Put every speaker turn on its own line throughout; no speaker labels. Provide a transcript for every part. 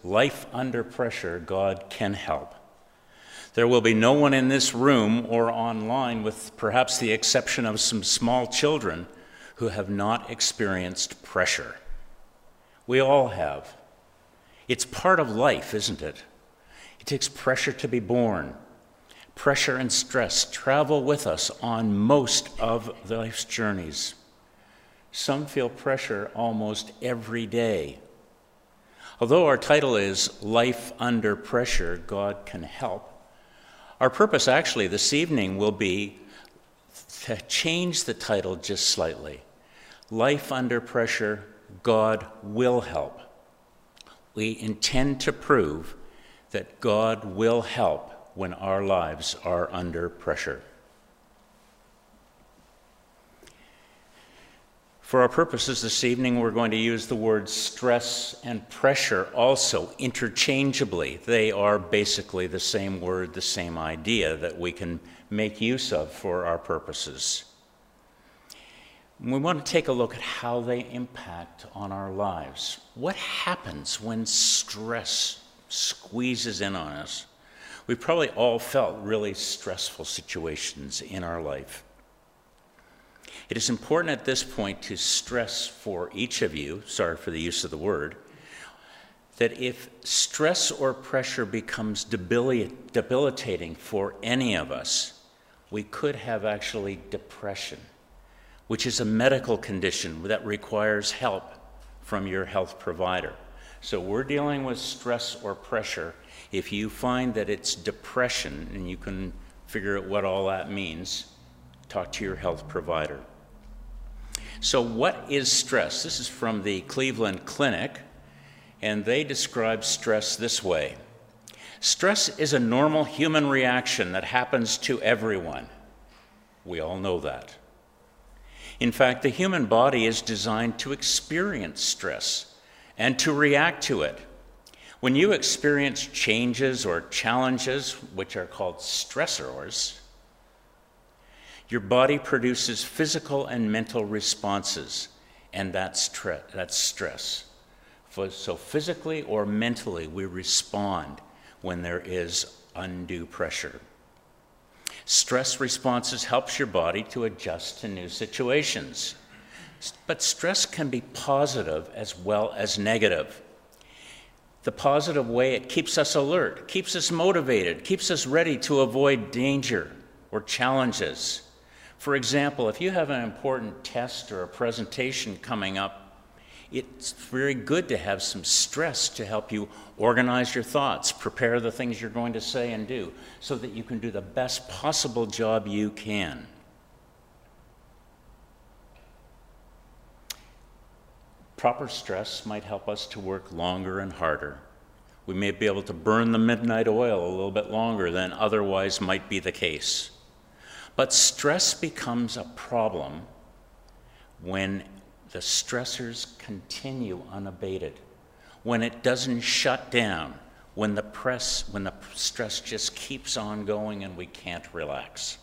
Life under pressure, God can help. There will be no one in this room or online, with perhaps the exception of some small children, who have not experienced pressure. We all have. It's part of life, isn't it? It takes pressure to be born. Pressure and stress travel with us on most of life's journeys. Some feel pressure almost every day. Although our title is Life Under Pressure, God Can Help, our purpose actually this evening will be to change the title just slightly. Life Under Pressure, God Will Help. We intend to prove that God will help when our lives are under pressure. For our purposes this evening, we're going to use the words stress and pressure also interchangeably. They are basically the same word, the same idea that we can make use of for our purposes. We want to take a look at how they impact on our lives. What happens when stress squeezes in on us? We've probably all felt really stressful situations in our life. It is important at this point to stress for each of you, sorry for the use of the word, that if stress or pressure becomes debilitating for any of us, we could have actually depression, which is a medical condition that requires help from your health provider. So we're dealing with stress or pressure. If you find that it's depression, and you can figure out what all that means, talk to your health provider. So what is stress? This is from the Cleveland Clinic, and they describe stress this way. Stress is a normal human reaction that happens to everyone. We all know that. In fact, the human body is designed to experience stress and to react to it. When you experience changes or challenges, which are called stressors, your body produces physical and mental responses, and that's stress. So physically or mentally, we respond when there is undue pressure. Stress responses helps your body to adjust to new situations. But stress can be positive as well as negative. The positive way, it keeps us alert, keeps us motivated, keeps us ready to avoid danger or challenges. For example, if you have an important test or a presentation coming up, it's very good to have some stress to help you organize your thoughts, prepare the things you're going to say and do, so that you can do the best possible job you can. Proper stress might help us to work longer and harder. We may be able to burn the midnight oil a little bit longer than otherwise might be the case. But stress becomes a problem when the stressors continue unabated, when it doesn't shut down, when the stress just keeps on going and we can't relax.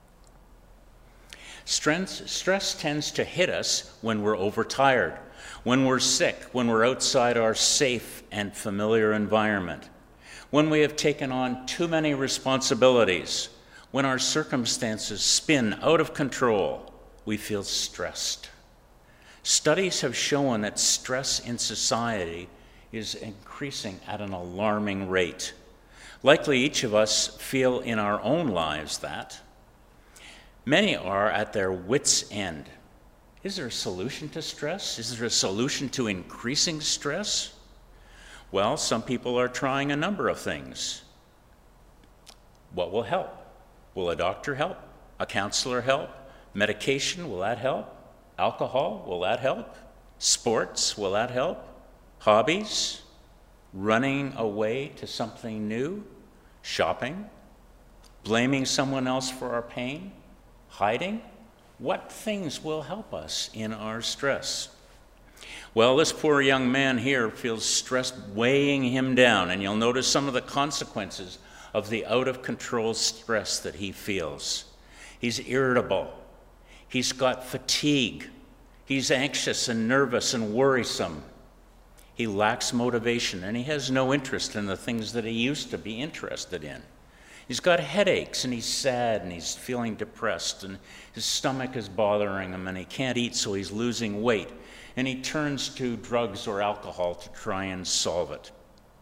Stress tends to hit us when we're overtired, when we're sick, when we're outside our safe and familiar environment, when we have taken on too many responsibilities, when our circumstances spin out of control, we feel stressed. Studies have shown that stress in society is increasing at an alarming rate. Likely each of us feel in our own lives that. Many are at their wits' end. Is there a solution to stress? Is there a solution to increasing stress? Well, some people are trying a number of things. What will help? Will a doctor help? A counselor help? Medication, will that help? Alcohol, will that help? Sports, will that help? Hobbies? Running away to something new? Shopping? Blaming someone else for our pain? Hiding? What things will help us in our stress? Well, this poor young man here feels stress weighing him down, and you'll notice some of the consequences of the out-of-control stress that he feels. He's irritable. He's got fatigue. He's anxious and nervous and worrisome. He lacks motivation, and he has no interest in the things that he used to be interested in. He's got headaches, and he's sad, and he's feeling depressed, and his stomach is bothering him, and he can't eat, so he's losing weight. And he turns to drugs or alcohol to try and solve it.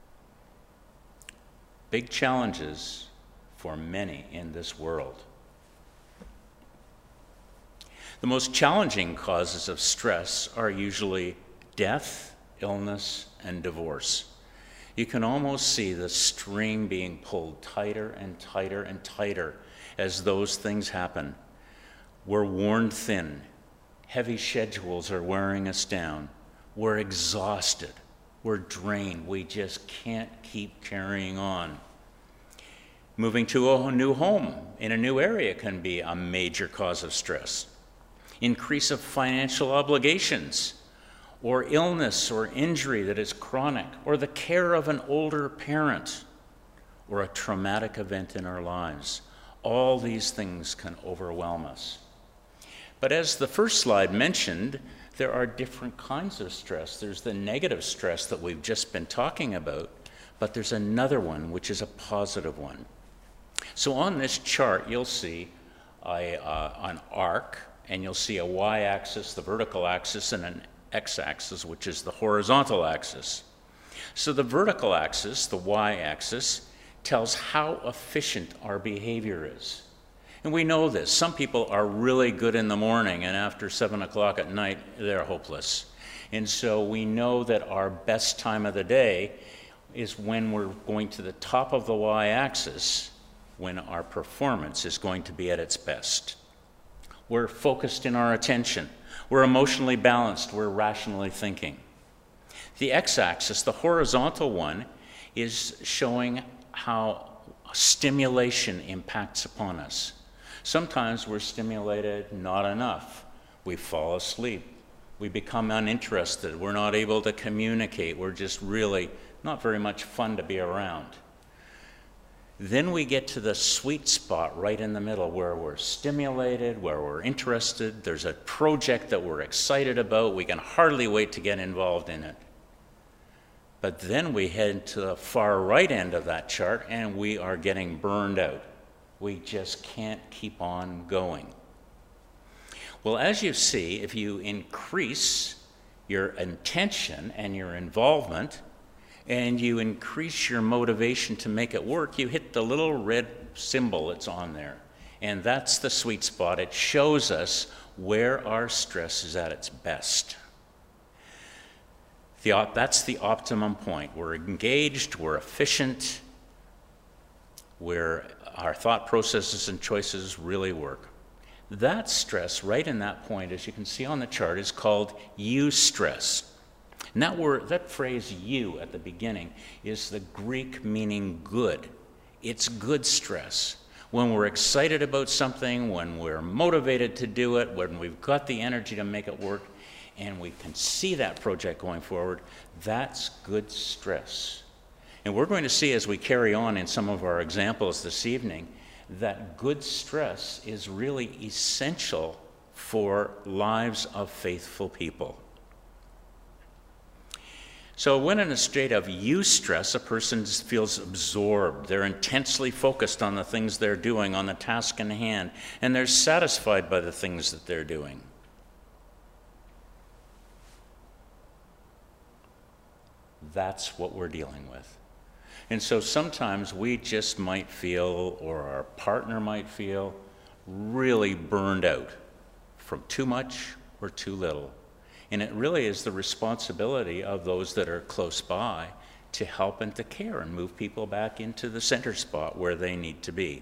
Big challenges for many in this world. The most challenging causes of stress are usually death, illness, and divorce. You can almost see the string being pulled tighter and tighter and tighter as those things happen. We're worn thin. Heavy schedules are wearing us down. We're exhausted. We're drained. We just can't keep carrying on. Moving to a new home in a new area can be a major cause of stress. Increase of financial obligations, or illness or injury that is chronic, or the care of an older parent, or a traumatic event in our lives. All these things can overwhelm us. But as the first slide mentioned, there are different kinds of stress. There's the negative stress that we've just been talking about, but there's another one which is a positive one. So on this chart, you'll see an arc, and you'll see a y-axis, the vertical axis, and an x-axis, which is the horizontal axis. So the vertical axis, the y-axis, tells how efficient our behavior is. And we know this. Some people are really good in the morning, and after 7 o'clock at night, they're hopeless. And so we know that our best time of the day is when we're going to the top of the y-axis, when our performance is going to be at its best. We're focused in our attention. We're emotionally balanced. We're rationally thinking. The x-axis, the horizontal one, is showing how stimulation impacts upon us. Sometimes we're stimulated not enough. We fall asleep. We become uninterested. We're not able to communicate. We're just really not very much fun to be around. Then we get to the sweet spot right in the middle where we're stimulated, where we're interested. There's a project that we're excited about. We can hardly wait to get involved in it. But then we head to the far right end of that chart and we are getting burned out. We just can't keep on going. Well, as you see, if you increase your intention and your involvement, and you increase your motivation to make it work, you hit the little red symbol that's on there. And that's the sweet spot. It shows us where our stress is at its best. That's the optimum point. We're engaged, we're efficient, where our thought processes and choices really work. That stress right in that point, as you can see on the chart, is called eustress. And that phrase "you" at the beginning is the Greek meaning good. It's good stress. When we're excited about something, when we're motivated to do it, when we've got the energy to make it work, and we can see that project going forward, that's good stress. And we're going to see as we carry on in some of our examples this evening that good stress is really essential for lives of faithful people. So when in a state of eustress, a person feels absorbed. They're intensely focused on the things they're doing, on the task in hand, and they're satisfied by the things that they're doing. That's what we're dealing with. And so sometimes we just might feel, or our partner might feel, really burned out from too much or too little. And it really is the responsibility of those that are close by to help and to care and move people back into the center spot where they need to be.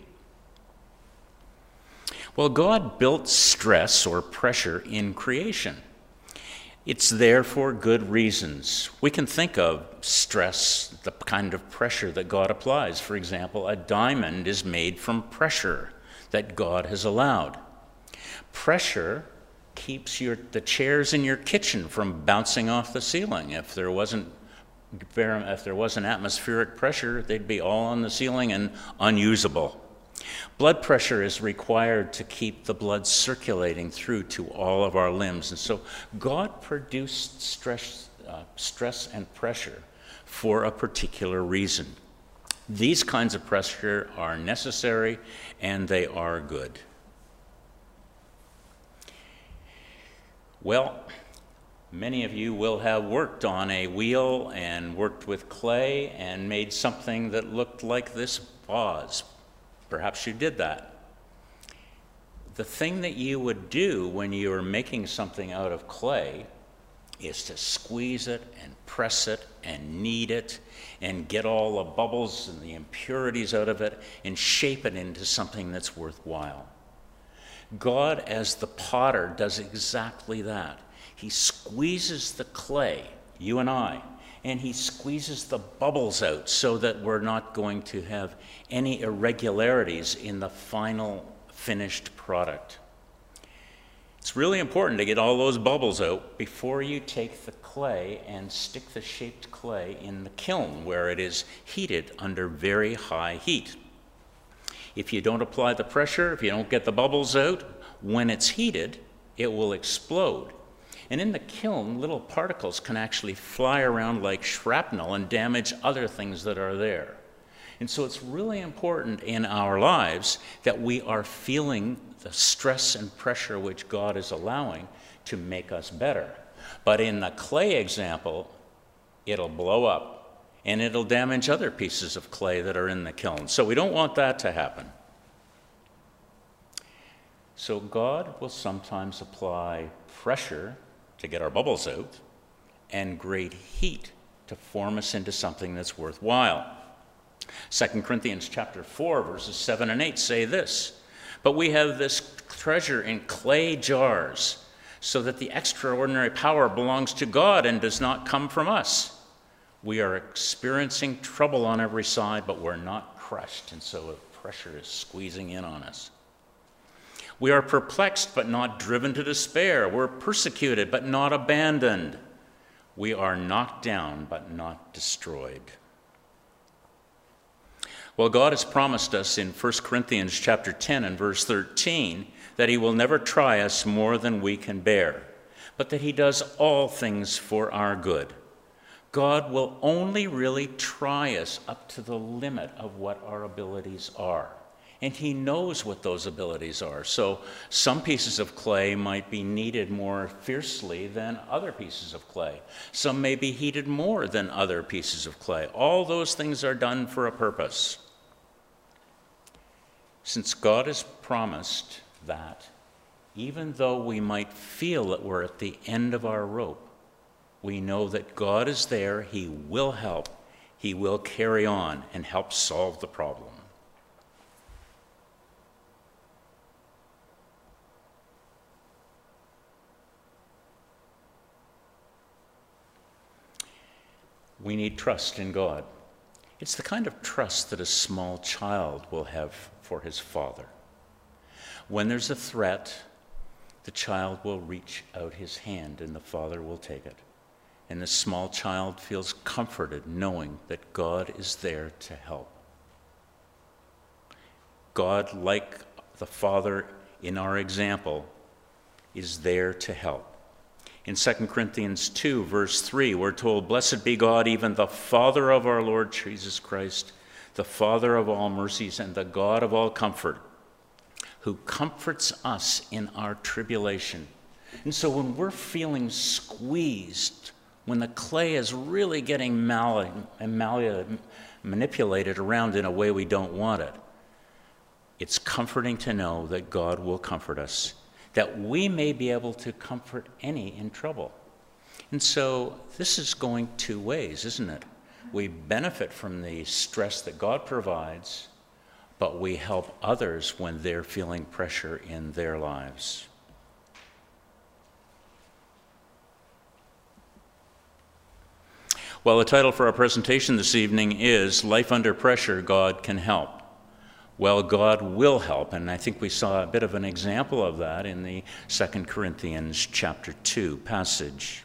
Well, God built stress or pressure in creation. It's there for good reasons. We can think of stress, the kind of pressure that God applies. For example, a diamond is made from pressure that God has allowed. Pressure keeps the chairs in your kitchen from bouncing off the ceiling. If there wasn't atmospheric pressure, they'd be all on the ceiling and unusable. Blood pressure is required to keep the blood circulating through to all of our limbs. And so God produced stress stress and pressure for a particular reason. These kinds of pressure are necessary and they are good. Well, many of you will have worked on a wheel and worked with clay and made something that looked like this vase. Perhaps you did that. The thing that you would do when you are making something out of clay is to squeeze it and press it and knead it and get all the bubbles and the impurities out of it and shape it into something that's worthwhile. God, as the potter, does exactly that. He squeezes the clay, you and I, and he squeezes the bubbles out so that we're not going to have any irregularities in the final finished product. It's really important to get all those bubbles out before you take the clay and stick the shaped clay in the kiln where it is heated under very high heat. If you don't apply the pressure, if you don't get the bubbles out, when it's heated, it will explode. And in the kiln, little particles can actually fly around like shrapnel and damage other things that are there. And so it's really important in our lives that we are feeling the stress and pressure which God is allowing to make us better. But in the clay example, it'll blow up and it'll damage other pieces of clay that are in the kiln. So we don't want that to happen. So God will sometimes apply pressure to get our bubbles out and great heat to form us into something that's worthwhile. 2 Corinthians chapter 4, verses 7 and 8 say this, "But we have this treasure in clay jars, so that the extraordinary power belongs to God and does not come from us. We are experiencing trouble on every side, but we're not crushed," and so the pressure is squeezing in on us. "We are perplexed, but not driven to despair. We're persecuted, but not abandoned. We are knocked down, but not destroyed." Well, God has promised us in 1 Corinthians chapter 10 and verse 13 that he will never try us more than we can bear, but that he does all things for our good. God will only really try us up to the limit of what our abilities are. And he knows what those abilities are. So some pieces of clay might be kneaded more fiercely than other pieces of clay. Some may be heated more than other pieces of clay. All those things are done for a purpose. Since God has promised that, even though we might feel that we're at the end of our rope, we know that God is there, he will help, he will carry on and help solve the problem. We need trust in God. It's the kind of trust that a small child will have for his father. When there's a threat, the child will reach out his hand and the father will take it. And the small child feels comforted knowing that God is there to help. God, like the Father in our example, is there to help. In 2 Corinthians 2, verse 3, we're told, "Blessed be God, even the Father of our Lord Jesus Christ, the Father of all mercies and the God of all comfort, who comforts us in our tribulation." And so when we're feeling squeezed, when the clay is really getting manipulated around in a way we don't want it, it's comforting to know that God will comfort us, that we may be able to comfort any in trouble. And so this is going two ways, isn't it? We benefit from the stress that God provides, but we help others when they're feeling pressure in their lives. Well, the title for our presentation this evening is "Life Under Pressure, God Can Help." Well, God will help, and I think we saw a bit of an example of that in the 2 Corinthians chapter 2 passage.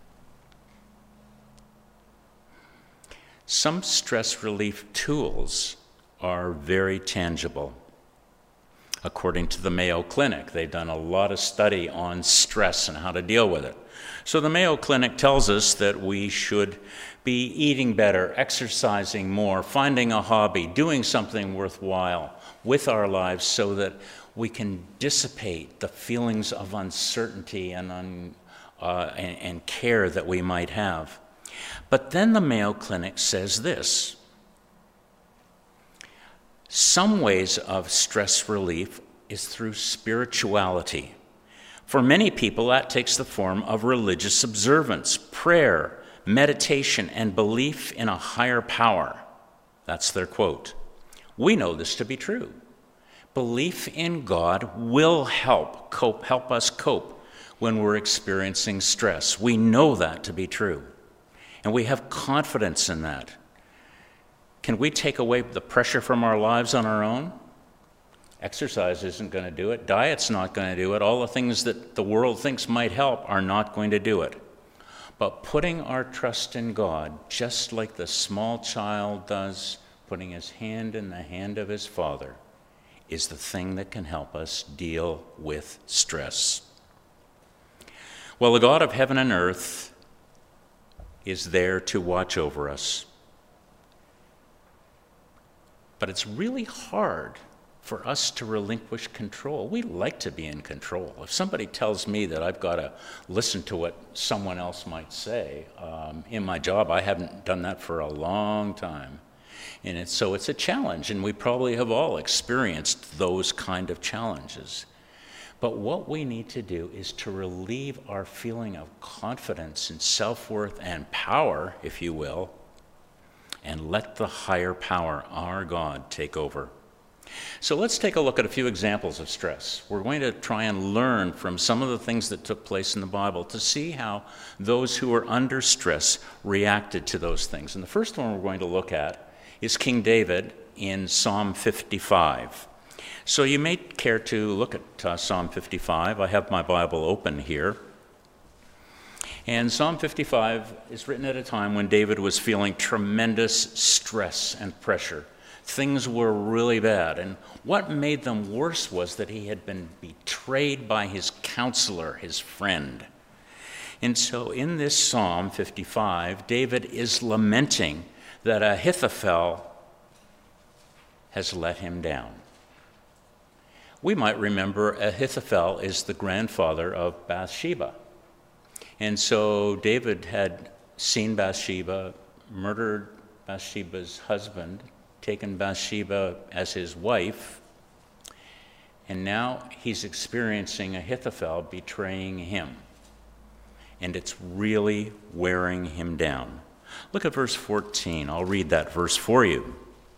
Some stress relief tools are very tangible. according to the Mayo Clinic. They've done a lot of study on stress and how to deal with it. So the Mayo Clinic tells us that we should be eating better, exercising more, finding a hobby, doing something worthwhile with our lives so that we can dissipate the feelings of uncertainty and care that we might have. But then the Mayo Clinic says this: some ways of stress relief is through spirituality. For many people, that takes the form of religious observance, prayer, meditation, and belief in a higher power. That's their quote. We know this to be true. Belief in God will help us cope when we're experiencing stress. We know that to be true, and we have confidence in that. Can we take away the pressure from our lives on our own? Exercise isn't going to do it. Diet's not going to do it. All the things that the world thinks might help are not going to do it. But putting our trust in God, just like the small child does, putting his hand in the hand of his father, is the thing that can help us deal with stress. Well, the God of heaven and earth is there to watch over us. But it's really hard for us to relinquish control. We like to be in control. If somebody tells me that I've got to listen to what someone else might say, in my job, I haven't done that for a long time. And so it's a challenge, and we probably have all experienced those kind of challenges. But what we need to do is to relieve our feeling of confidence and self-worth and power, if you will, and let the higher power, our God, take over. So let's take a look at a few examples of stress. We're going to try and learn from some of the things that took place in the Bible to see how those who were under stress reacted to those things. And the first one we're going to look at is King David in Psalm 55. So you may care to look at Psalm 55. I have my Bible open here. And Psalm 55 is written at a time when David was feeling tremendous stress and pressure. Things were really bad, and what made them worse was that he had been betrayed by his counselor, his friend. And so in this Psalm 55, David is lamenting that Ahithophel has let him down. We might remember Ahithophel is the grandfather of Bathsheba. And so David had seen Bathsheba, murdered Bathsheba's husband, taken Bathsheba as his wife, and now he's experiencing Ahithophel betraying him. And it's really wearing him down. Look at verse 14. I'll read that verse for you.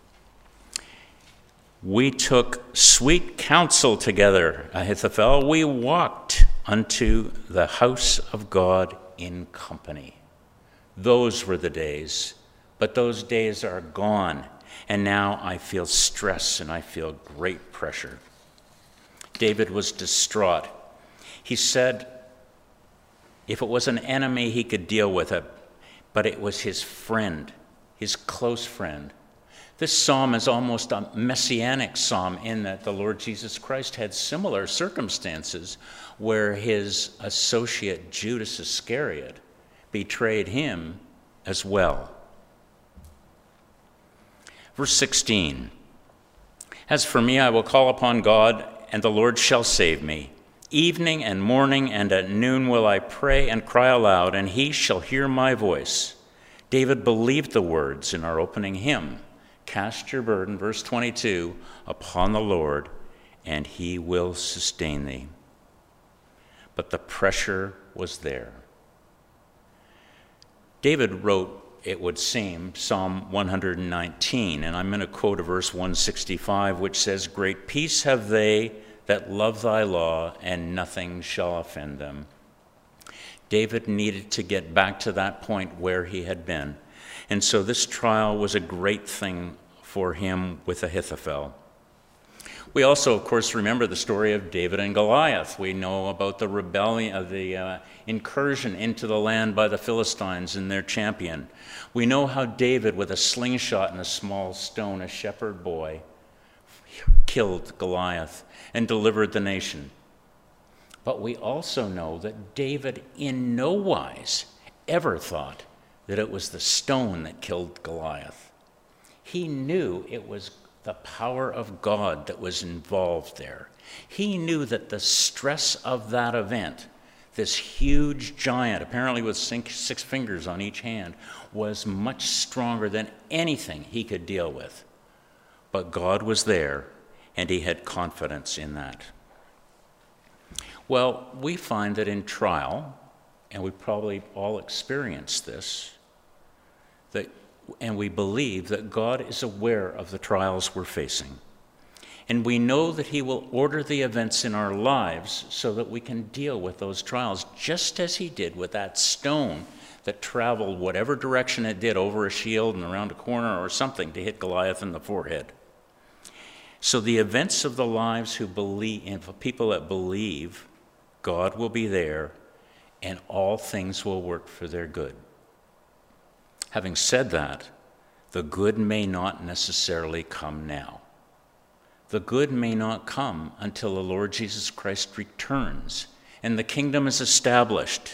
We took sweet counsel together, Ahithophel. We walked unto the house of God in company. Those were the days, but those days are gone. And now I feel stress and I feel great pressure. David was distraught. He said if it was an enemy, he could deal with it, but it was his friend, his close friend. This psalm is almost a messianic psalm in that the Lord Jesus Christ had similar circumstances where his associate Judas Iscariot betrayed him as well. Verse 16, as for me, I will call upon God, and the Lord shall save me. Evening and morning and at noon will I pray and cry aloud, and he shall hear my voice. David believed the words in our opening hymn. Cast your burden, verse 22, upon the Lord, and he will sustain thee. But the pressure was there. David wrote, it would seem, Psalm 119, and I'm going to quote a verse 165, which says, great peace have they that love thy law, and nothing shall offend them. David needed to get back to that point where he had been. And so this trial was a great thing for him with Ahithophel. We also, of course, remember the story of David and Goliath. We know about the rebellion, of the incursion into the land by the Philistines and their champion. We know how David, with a slingshot and a small stone, a shepherd boy, killed Goliath and delivered the nation. But we also know that David in no wise ever thought that it was the stone that killed Goliath. He knew it was the power of God that was involved there. He knew that the stress of that event, this huge giant, apparently with 6 fingers on each hand, was much stronger than anything he could deal with. But God was there, and he had confidence in that. Well, we find that in trial, and we probably all experience this, and we believe that God is aware of the trials we're facing. And we know that he will order the events in our lives so that we can deal with those trials, just as he did with that stone that traveled whatever direction it did, over a shield and around a corner or something, to hit Goliath in the forehead. So the events of the lives who believe, and for people that believe, God will be there and all things will work for their good. Having said that, the good may not necessarily come now. The good may not come until the Lord Jesus Christ returns and the kingdom is established.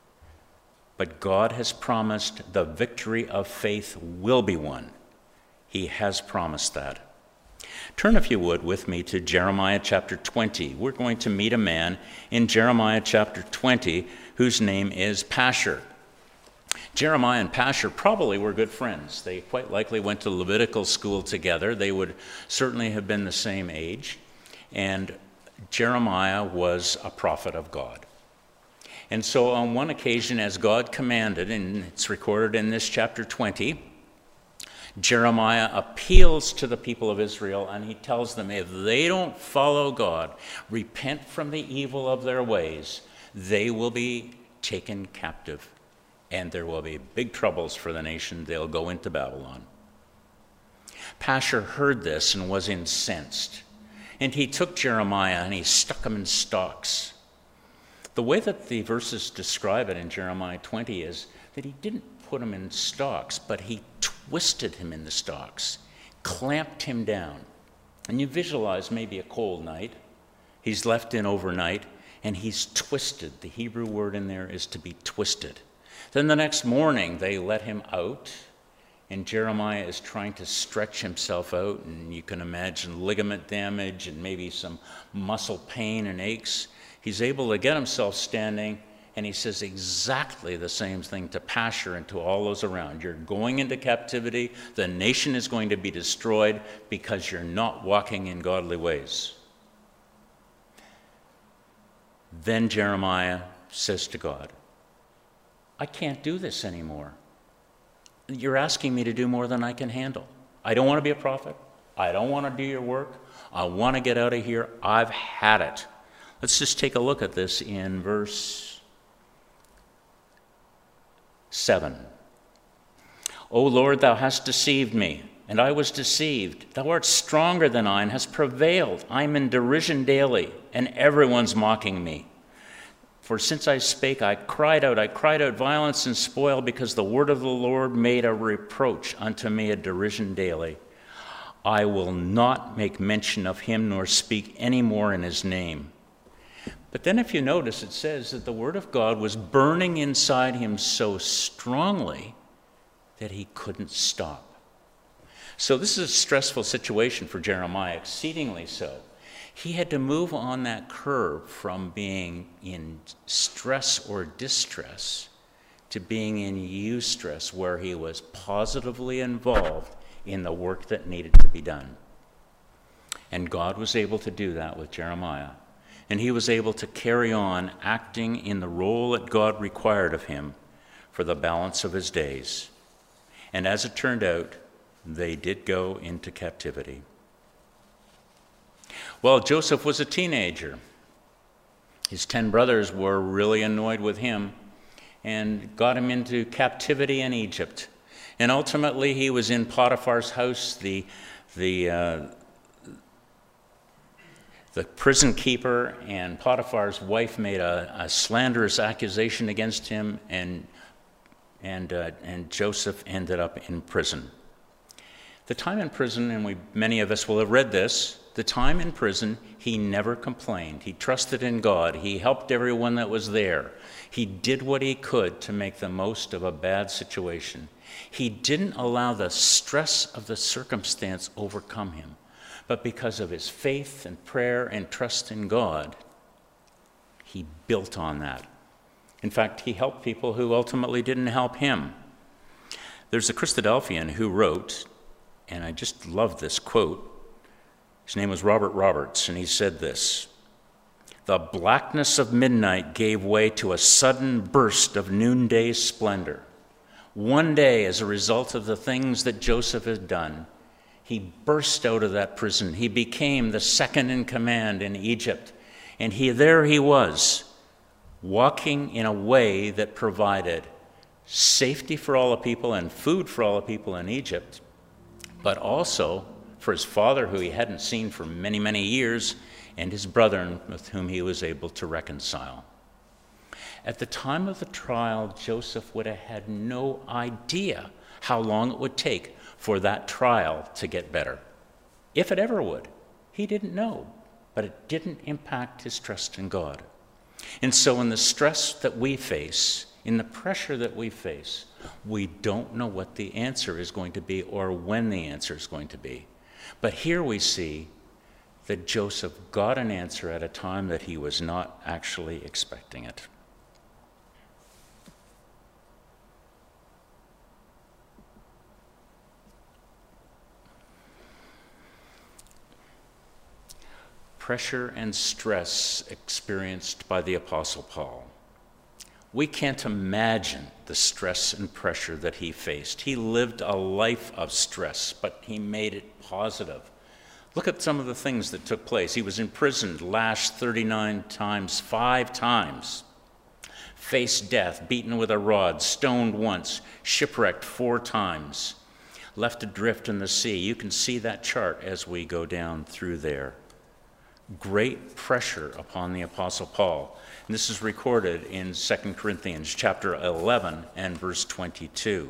But God has promised the victory of faith will be won. He has promised that. Turn, if you would, with me to Jeremiah chapter 20. We're going to meet a man in Jeremiah chapter 20 whose name is Pashur. Jeremiah and Pashur probably were good friends. They quite likely went to Levitical school together. They would certainly have been the same age. And Jeremiah was a prophet of God. And so on one occasion, as God commanded, and it's recorded in this chapter 20, Jeremiah appeals to the people of Israel, and he tells them if they don't follow God, repent from the evil of their ways, they will be taken captive, and there will be big troubles for the nation. They'll go into Babylon. Pashur heard this and was incensed, and he took Jeremiah and he stuck him in stocks. The way that the verses describe it in Jeremiah 20 is that he didn't put him in stocks, but he twisted him in the stocks, clamped him down. And you visualize maybe a cold night. He's left in overnight, and he's twisted. The Hebrew word in there is to be twisted. Then the next morning, they let him out, and Jeremiah is trying to stretch himself out, and you can imagine ligament damage and maybe some muscle pain and aches. He's able to get himself standing, and he says exactly the same thing to Pashur and to all those around. You're going into captivity. The nation is going to be destroyed because you're not walking in godly ways. Then Jeremiah says to God, I can't do this anymore. You're asking me to do more than I can handle. I don't want to be a prophet. I don't want to do your work. I want to get out of here. I've had it. Let's just take a look at this in verse 7. O Lord, thou hast deceived me, and I was deceived. Thou art stronger than I and hast prevailed. I am in derision daily, and everyone's mocking me. For since I spake, I cried out violence and spoil, because the word of the Lord made a reproach unto me, a derision daily. I will not make mention of him, nor speak any more in his name. But then if you notice, it says that the word of God was burning inside him so strongly that he couldn't stop. So this is a stressful situation for Jeremiah, exceedingly so. He had to move on that curve from being in stress or distress to being in eustress, where he was positively involved in the work that needed to be done. And God was able to do that with Jeremiah. And he was able to carry on acting in the role that God required of him for the balance of his days. And as it turned out, they did go into captivity. Well, Joseph was a teenager. His 10 brothers were really annoyed with him and got him into captivity in Egypt. And ultimately, he was in Potiphar's house. The prison keeper and Potiphar's wife made a slanderous accusation against him, and Joseph ended up in prison. The time in prison, and many of us will have read this, the time in prison, he never complained. He trusted in God. He helped everyone that was there. He did what he could to make the most of a bad situation. He didn't allow the stress of the circumstance overcome him, but because of his faith and prayer and trust in God, he built on that. In fact, he helped people who ultimately didn't help him. There's a Christadelphian who wrote, and I just love this quote. His name was Robert Roberts, and he said this: "The blackness of midnight gave way to a sudden burst of noonday splendor. One day, as a result of the things that Joseph had done, he burst out of that prison. He became the second in command in Egypt, and there he was, walking in a way that provided safety for all the people and food for all the people in Egypt, but also for his father, who he hadn't seen for many, many years, and his brethren with whom he was able to reconcile." At the time of the trial, Joseph would have had no idea how long it would take for that trial to get better, if it ever would. He didn't know, but it didn't impact his trust in God. And so in the stress that we face, in the pressure that we face, we don't know what the answer is going to be or when the answer is going to be. But here we see that Joseph got an answer at a time that he was not actually expecting it. Pressure and stress experienced by the Apostle Paul. We can't imagine the stress and pressure that he faced. He lived a life of stress, but he made it positive. Look at some of the things that took place. He was imprisoned, lashed 39 times, 5 times, faced death, beaten with a rod, stoned once, shipwrecked 4 times, left adrift in the sea. You can see that chart as we go down through there. Great pressure upon the Apostle Paul. And this is recorded in 2 Corinthians chapter 11 and verse 22.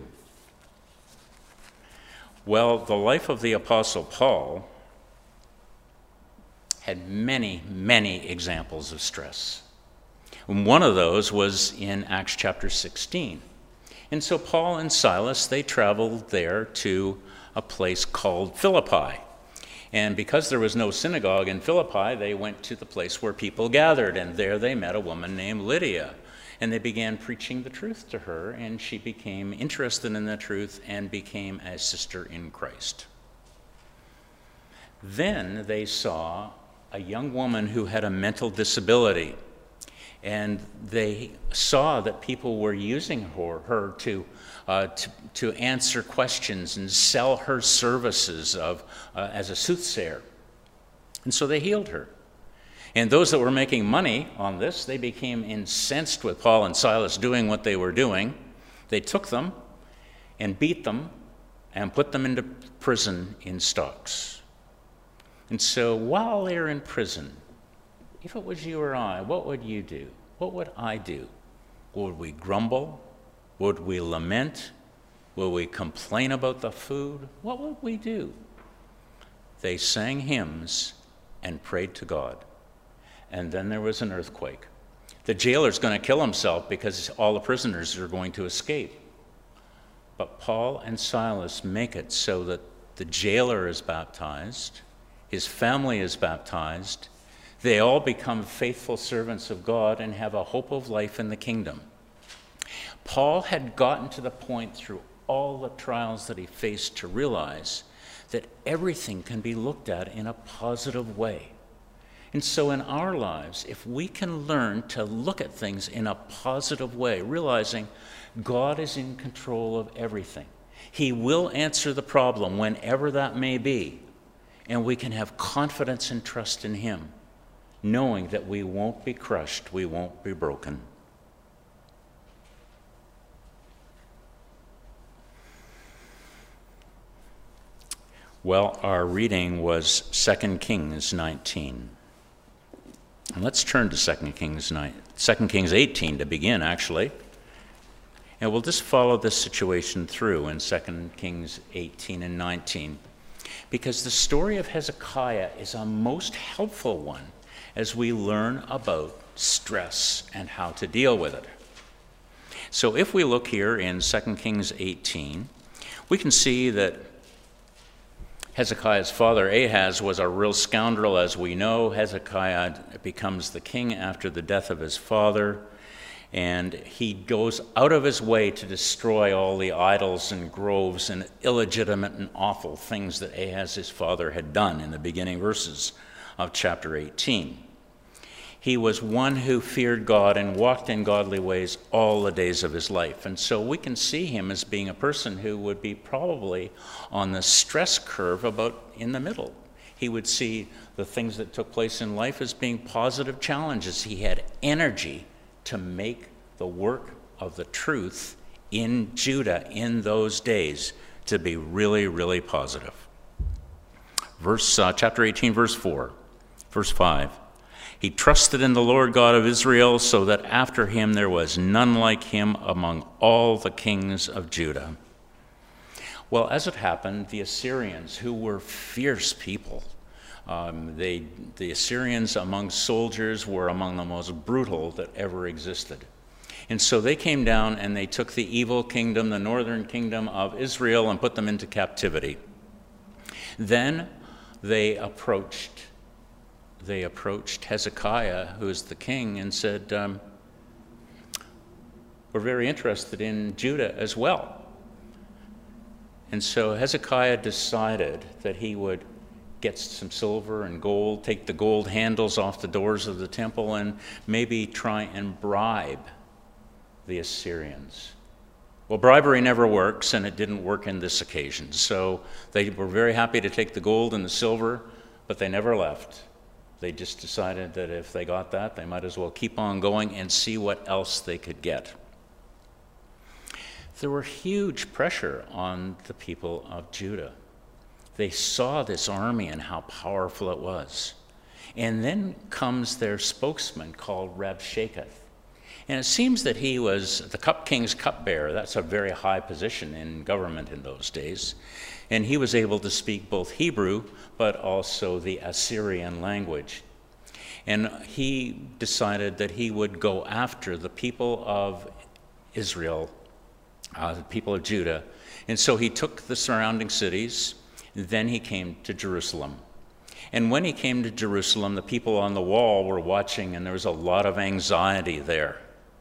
Well, the life of the Apostle Paul had many, many examples of stress. And one of those was in Acts chapter 16. And so Paul and Silas, they traveled there to a place called Philippi. And because there was no synagogue in Philippi, they went to the place where people gathered, and there they met a woman named Lydia. And they began preaching the truth to her, and she became interested in the truth and became a sister in Christ. Then they saw a young woman who had a mental disability, and they saw that people were using her to answer questions and sell her services as a soothsayer. And so they healed her. And those that were making money on this, they became incensed with Paul and Silas doing what they were doing. They took them and beat them and put them into prison in stocks. And so while they're in prison, if it was you or I, what would you do? What would I do? Would we grumble? Would we lament? Would we complain about the food? What would we do? They sang hymns and prayed to God. And then there was an earthquake. The jailer's going to kill himself because all the prisoners are going to escape. But Paul and Silas make it so that the jailer is baptized, his family is baptized, they all become faithful servants of God and have a hope of life in the kingdom. Paul had gotten to the point through all the trials that he faced to realize that everything can be looked at in a positive way. And so in our lives, if we can learn to look at things in a positive way, realizing God is in control of everything, he will answer the problem whenever that may be, and we can have confidence and trust in him, knowing that we won't be crushed, we won't be broken. Well, our reading was 2 Kings 19. And let's turn to 2 Kings 18 to begin, actually. And we'll just follow this situation through in 2 Kings 18 and 19. because the story of Hezekiah is a most helpful one as we learn about stress and how to deal with it. So if we look here in 2 Kings 18, we can see that Hezekiah's father Ahaz was a real scoundrel, as we know. Hezekiah becomes the king after the death of his father, and he goes out of his way to destroy all the idols and groves and illegitimate and awful things that Ahaz, his father, had done in the beginning verses of chapter 18. He was one who feared God and walked in godly ways all the days of his life. And so we can see him as being a person who would be probably on the stress curve about in the middle. He would see the things that took place in life as being positive challenges. He had energy to make the work of the truth in Judah in those days to be really, really positive. Chapter 18, verse 5. He trusted in the Lord God of Israel, so that after him there was none like him among all the kings of Judah. Well, as it happened, the Assyrians, who were fierce people, the Assyrians among soldiers were among the most brutal that ever existed. And so they came down and they took the evil kingdom, the northern kingdom of Israel, and put them into captivity. Then they approached Hezekiah, who is the king, and said, we're very interested in Judah as well. And so Hezekiah decided that he would get some silver and gold, take the gold handles off the doors of the temple, and maybe try and bribe the Assyrians. Well, bribery never works, and it didn't work in this occasion. So they were very happy to take the gold and the silver, but they never left. They just decided that if they got that, they might as well keep on going and see what else they could get. There were huge pressure on the people of Judah. They saw this army and how powerful it was. And then comes their spokesman called Rabshakeh. And it seems that he was the king's cupbearer. That's a very high position in government in those days. And he was able to speak both Hebrew, but also the Assyrian language. And he decided that he would go after the people of Israel, the people of Judah. And so he took the surrounding cities, then he came to Jerusalem. And when he came to Jerusalem, the people on the wall were watching, and there was a lot of anxiety there.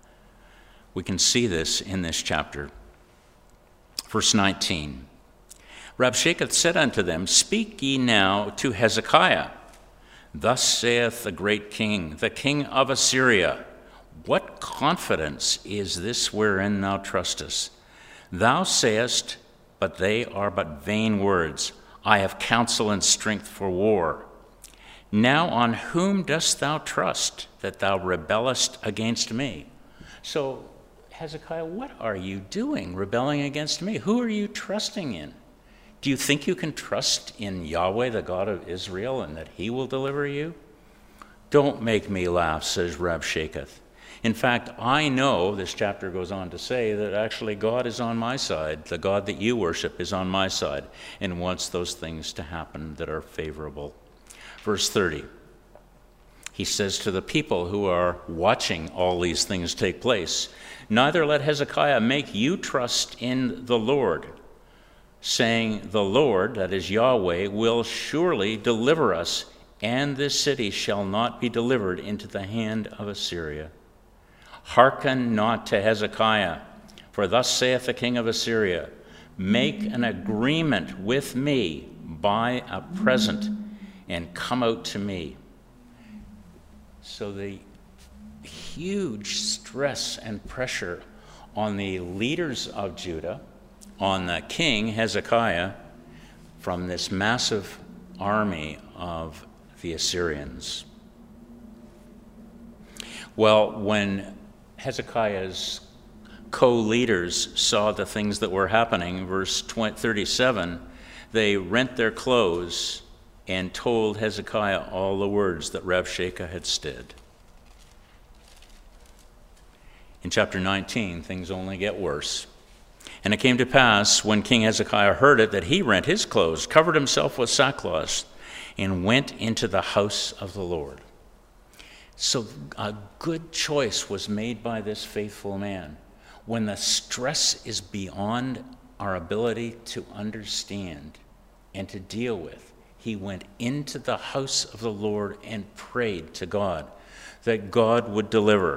We can see this in this chapter. Verse 19. Rabshakeh said unto them, Speak ye now to Hezekiah. Thus saith the great king, the king of Assyria, What confidence is this wherein thou trustest? Thou sayest, but they are but vain words. I have counsel and strength for war. Now on whom dost thou trust, that thou rebellest against me? So, Hezekiah, what are you doing, rebelling against me? Who are you trusting in? Do you think you can trust in Yahweh, the God of Israel, and that he will deliver you? Don't make me laugh, says Rabshakeh. In fact, I know, this chapter goes on to say, that actually God is on my side. The God that you worship is on my side and wants those things to happen that are favorable. Verse 30, he says to the people who are watching all these things take place, Neither let Hezekiah make you trust in the Lord, saying, The Lord, that is Yahweh, will surely deliver us, and this city shall not be delivered into the hand of Assyria. Hearken not to Hezekiah, for thus saith the king of Assyria, Make an agreement with me, buy a present, and come out to me. So the huge stress and pressure on the leaders of Judah, on the king Hezekiah, from this massive army of the Assyrians. Well, when Hezekiah's co-leaders saw the things that were happening, verse 37, they rent their clothes and told Hezekiah all the words that Rabshakeh had said. In chapter 19, things only get worse. And it came to pass, when King Hezekiah heard it, that he rent his clothes, covered himself with sackcloth, and went into the house of the Lord. So a good choice was made by this faithful man. When the stress is beyond our ability to understand and to deal with, he went into the house of the Lord and prayed to God that God would deliver.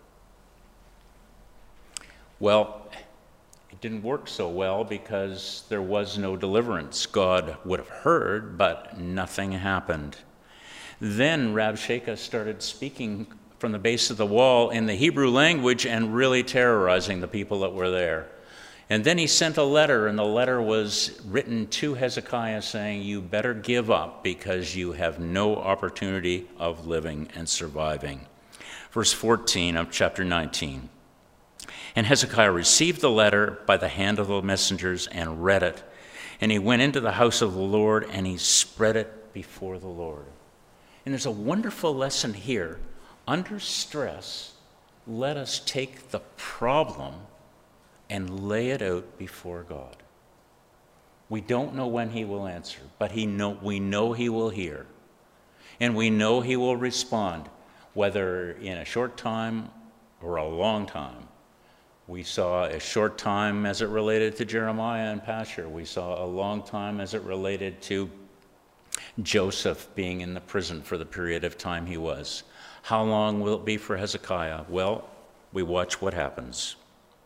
Well, it didn't work so well because there was no deliverance. God would have heard, but nothing happened. Then Rabshakeh started speaking from the base of the wall in the Hebrew language and really terrorizing the people that were there. And then he sent a letter, and the letter was written to Hezekiah saying, you better give up because you have no opportunity of living and surviving. Verse 14 of chapter 19. And Hezekiah received the letter by the hand of the messengers and read it. And he went into the house of the Lord and he spread it before the Lord. And there's a wonderful lesson here. Under stress, let us take the problem and lay it out before God. We don't know when he will answer, but we know he will hear. And we know he will respond, whether in a short time or a long time. We saw a short time as it related to Jeremiah and Pashur. We saw a long time as it related to Joseph being in the prison for the period of time he was. How long will it be for Hezekiah? Well, we watch what happens.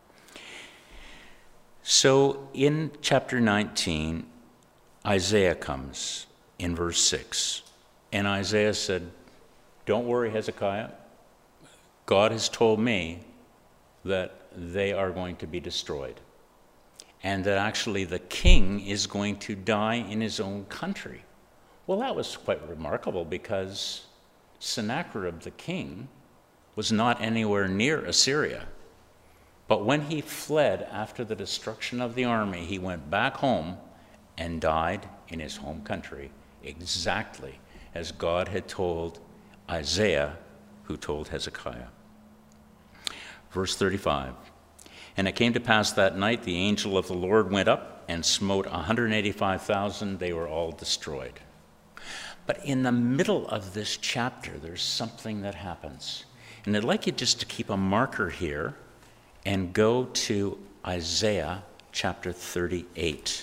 So in chapter 19, Isaiah comes in verse 6. And Isaiah said, don't worry, Hezekiah. God has told me that they are going to be destroyed. And that actually the king is going to die in his own country. Well, that was quite remarkable because Sennacherib, the king, was not anywhere near Assyria. But when he fled after the destruction of the army, he went back home and died in his home country, exactly as God had told Isaiah, who told Hezekiah. Verse 35, and it came to pass that night the angel of the Lord went up and smote 185,000. They were all destroyed. But in the middle of this chapter, there's something that happens. And I'd like you just to keep a marker here and go to Isaiah chapter 38.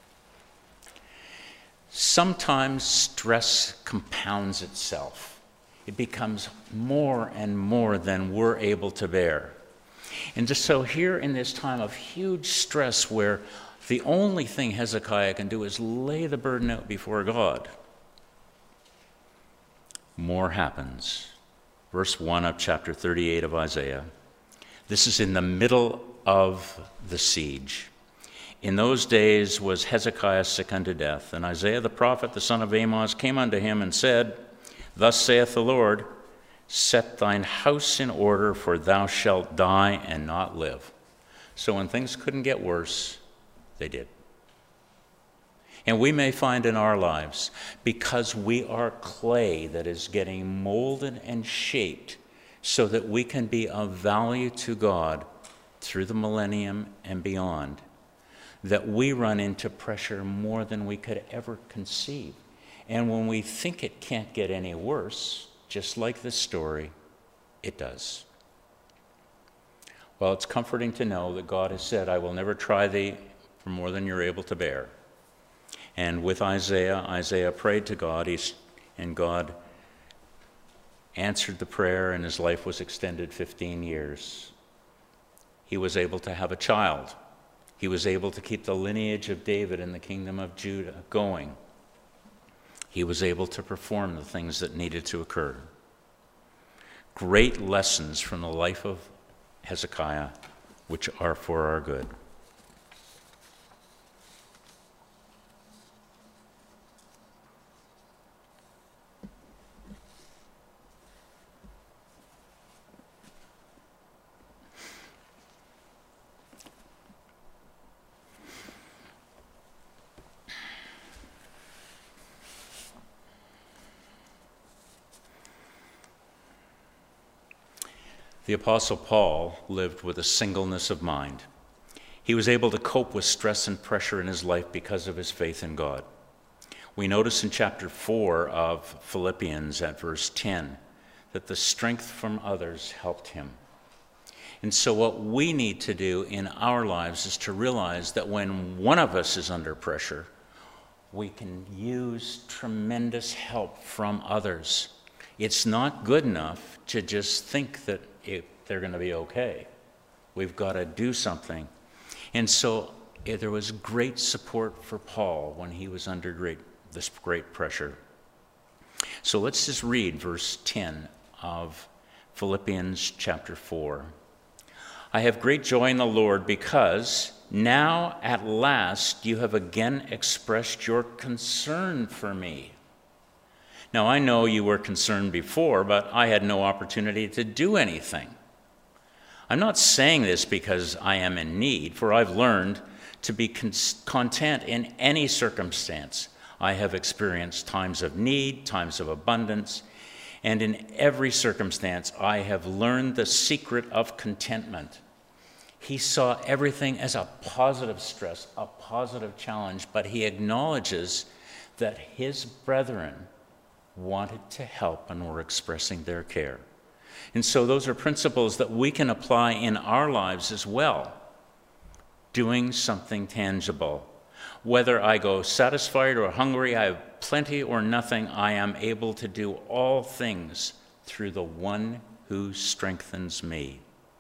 Sometimes stress compounds itself. It becomes more and more than we're able to bear. And just so here in this time of huge stress where the only thing Hezekiah can do is lay the burden out before God, more happens. Verse 1 of chapter 38 of Isaiah. This is in the middle of the siege. In those days was Hezekiah sick unto death, and Isaiah the prophet, the son of Amoz, came unto him and said, Thus saith the Lord, set thine house in order, for thou shalt die and not live. So when things couldn't get worse, they did. And we may find in our lives, because we are clay that is getting molded and shaped so that we can be of value to God through the millennium and beyond, that we run into pressure more than we could ever conceive. And when we think it can't get any worse, just like this story, it does. Well, it's comforting to know that God has said, I will never try thee for more than you're able to bear. And with Isaiah prayed to God, and God answered the prayer, and his life was extended 15 years. He was able to have a child. He was able to keep the lineage of David and the kingdom of Judah going. He was able to perform the things that needed to occur. Great lessons from the life of Hezekiah, which are for our good. The Apostle Paul lived with a singleness of mind. He was able to cope with stress and pressure in his life because of his faith in God. We notice in chapter 4 of Philippians at verse 10 that the strength from others helped him. And so what we need to do in our lives is to realize that when one of us is under pressure, we can use tremendous help from others. It's not good enough to just think that they're going to be okay. We've got to do something. And so there was great support for Paul when he was under this great pressure. So let's just read verse 10 of Philippians chapter 4. I have great joy in the Lord because now at last you have again expressed your concern for me. Now I know you were concerned before, but I had no opportunity to do anything. I'm not saying this because I am in need, for I've learned to be content in any circumstance. I have experienced times of need, times of abundance, and in every circumstance I have learned the secret of contentment. He saw everything as a positive stress, a positive challenge, but he acknowledges that his brethren wanted to help and were expressing their care. And so those are principles that we can apply in our lives as well. Doing something tangible. Whether I go satisfied or hungry, I have plenty or nothing, I am able to do all things through the one who strengthens me.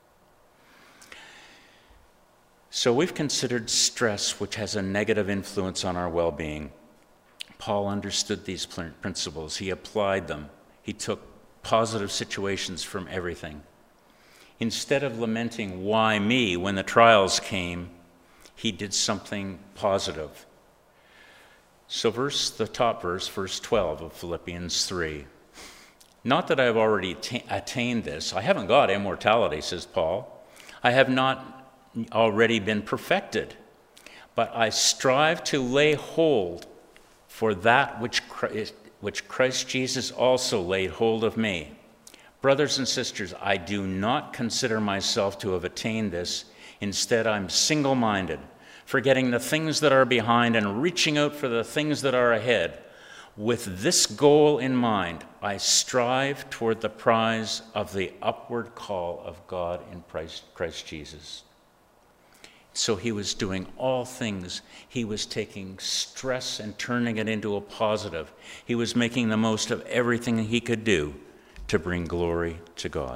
So we've considered stress, which has a negative influence on our well-being. Paul understood these principles. He applied them. He took positive situations from everything. Instead of lamenting, why me, when the trials came, he did something positive. So the top verse, verse 12 of Philippians 3. Not that I have already attained this. I haven't got immortality, says Paul. I have not already been perfected, but I strive to lay hold for that which Christ Jesus also laid hold of me. Brothers and sisters, I do not consider myself to have attained this. Instead, I'm single-minded, forgetting the things that are behind and reaching out for the things that are ahead. With this goal in mind, I strive toward the prize of the upward call of God in Christ Jesus. So he was doing all things. He was taking stress and turning it into a positive. He was making the most of everything he could do to bring glory to God.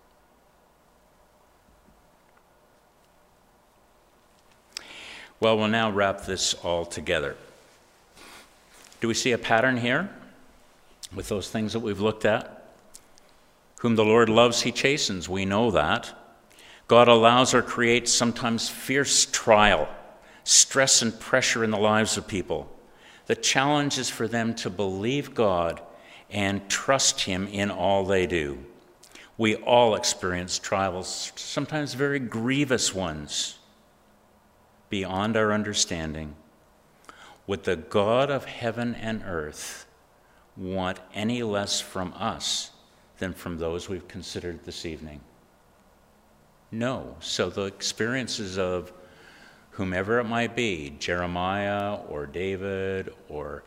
Well, we'll now wrap this all together. Do we see a pattern here with those things that we've looked at? Whom the Lord loves, he chastens. We know that. God allows or creates sometimes fierce trial, stress and pressure in the lives of people. The challenge is for them to believe God and trust him in all they do. We all experience trials, sometimes very grievous ones, beyond our understanding. Would the God of heaven and earth want any less from us than from those we've considered this evening? No. So the experiences of whomever it might be, Jeremiah or David or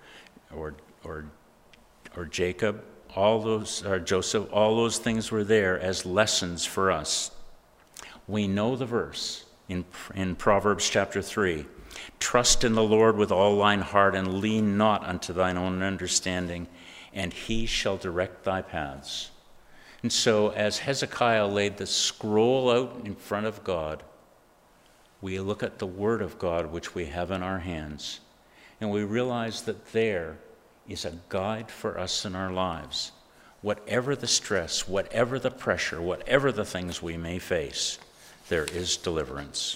Jacob, all those, or Joseph, all those things were there as lessons for us. We know the verse in Proverbs chapter 3. Trust in the Lord with all thine heart and lean not unto thine own understanding, and he shall direct thy paths. And so as Hezekiah laid the scroll out in front of God, we look at the word of God which we have in our hands, and we realize that there is a guide for us in our lives. Whatever the stress, whatever the pressure, whatever the things we may face, there is deliverance.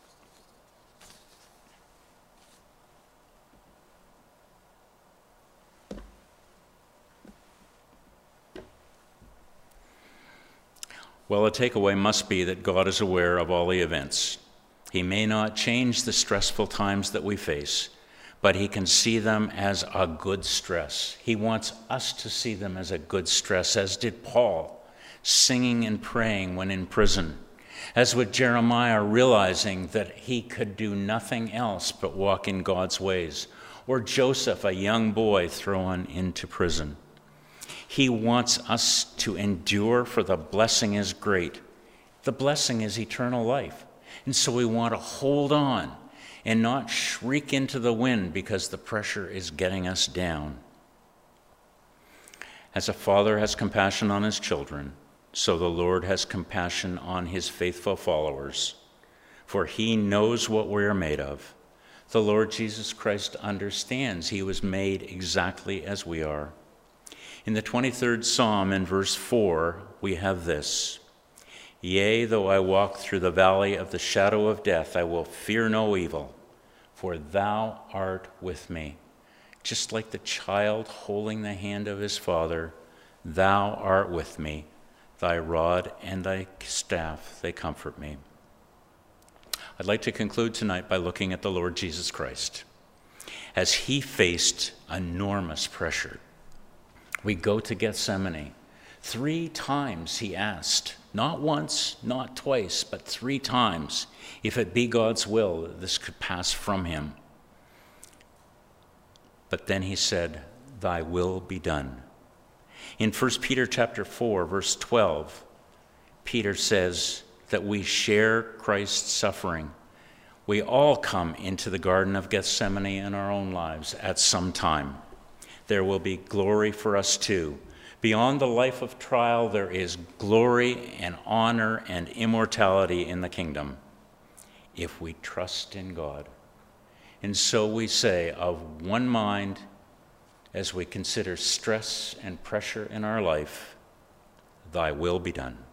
Well, a takeaway must be that God is aware of all the events. He may not change the stressful times that we face, but he can see them as a good stress. He wants us to see them as a good stress, as did Paul, singing and praying when in prison. As with Jeremiah realizing that he could do nothing else but walk in God's ways, or Joseph, a young boy thrown into prison. He wants us to endure, for the blessing is great. The blessing is eternal life. And so we want to hold on and not shriek into the wind because the pressure is getting us down. As a father has compassion on his children, so the Lord has compassion on his faithful followers, for he knows what we are made of. The Lord Jesus Christ understands he was made exactly as we are. In the 23rd Psalm, in verse 4, we have this: "Yea, though I walk through the valley of the shadow of death, I will fear no evil, for thou art with me." Just like the child holding the hand of his father, thou art with me. Thy rod and thy staff, they comfort me. I'd like to conclude tonight by looking at the Lord Jesus Christ. As he faced enormous pressure, we go to Gethsemane. 3 times he asked, not once, not twice, but 3 times, if it be God's will that this could pass from him. But then he said, "Thy will be done." In 1 Peter chapter 4, verse 12, Peter says that we share Christ's suffering. We all come into the Garden of Gethsemane in our own lives at some time. There will be glory for us too. Beyond the life of trial, there is glory and honor and immortality in the kingdom if we trust in God. And so we say, of one mind, as we consider stress and pressure in our life, thy will be done.